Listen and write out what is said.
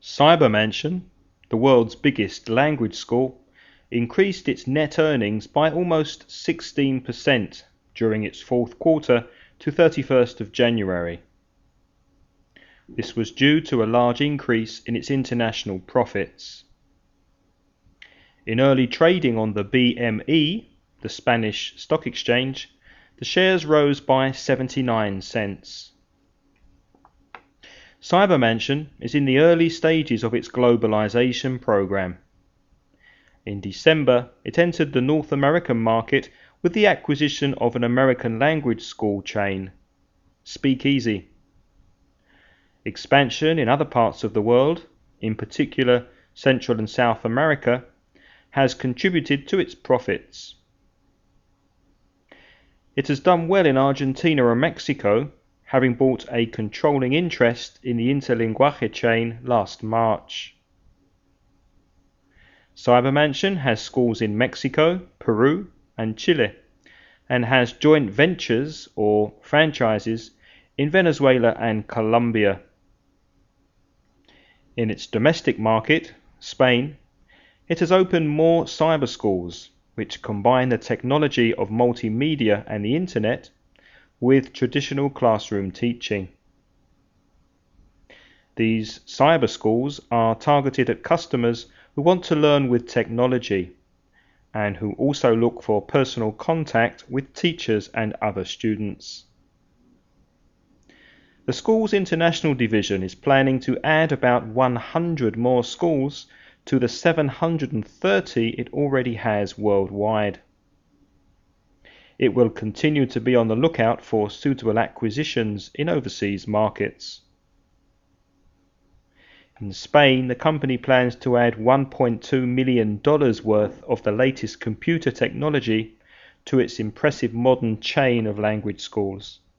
Cybermansion, the world's biggest language school, increased its net earnings by almost 16% during its fourth quarter to 31st of January. This was due to a large increase in its international profits. In early trading on the BME, the Spanish stock exchange, the shares rose by 79 cents. Cybermansion is in the early stages of its globalization program. In December, it entered the North American market with the acquisition of an American language school chain, Speakeasy. Expansion in other parts of the world, in particular Central and South America, has contributed to its profits. It has done well in Argentina and Mexico, having bought a controlling interest in the Interlinguaje chain last March. Cybermansion has schools in Mexico, Peru, and Chile, and has joint ventures or franchises in Venezuela and Colombia. In its domestic market, Spain, it has opened more cyber schools, which combine the technology of multimedia and the internet with traditional classroom teaching. These cyber schools are targeted at customers who want to learn with technology and who also look for personal contact with teachers and other students. The school's international division is planning to add about 100 more schools to the 730 it already has worldwide. It will continue to be on the lookout for suitable acquisitions in overseas markets. In Spain, the company plans to add $1.2 million worth of the latest computer technology to its impressive modern chain of language schools.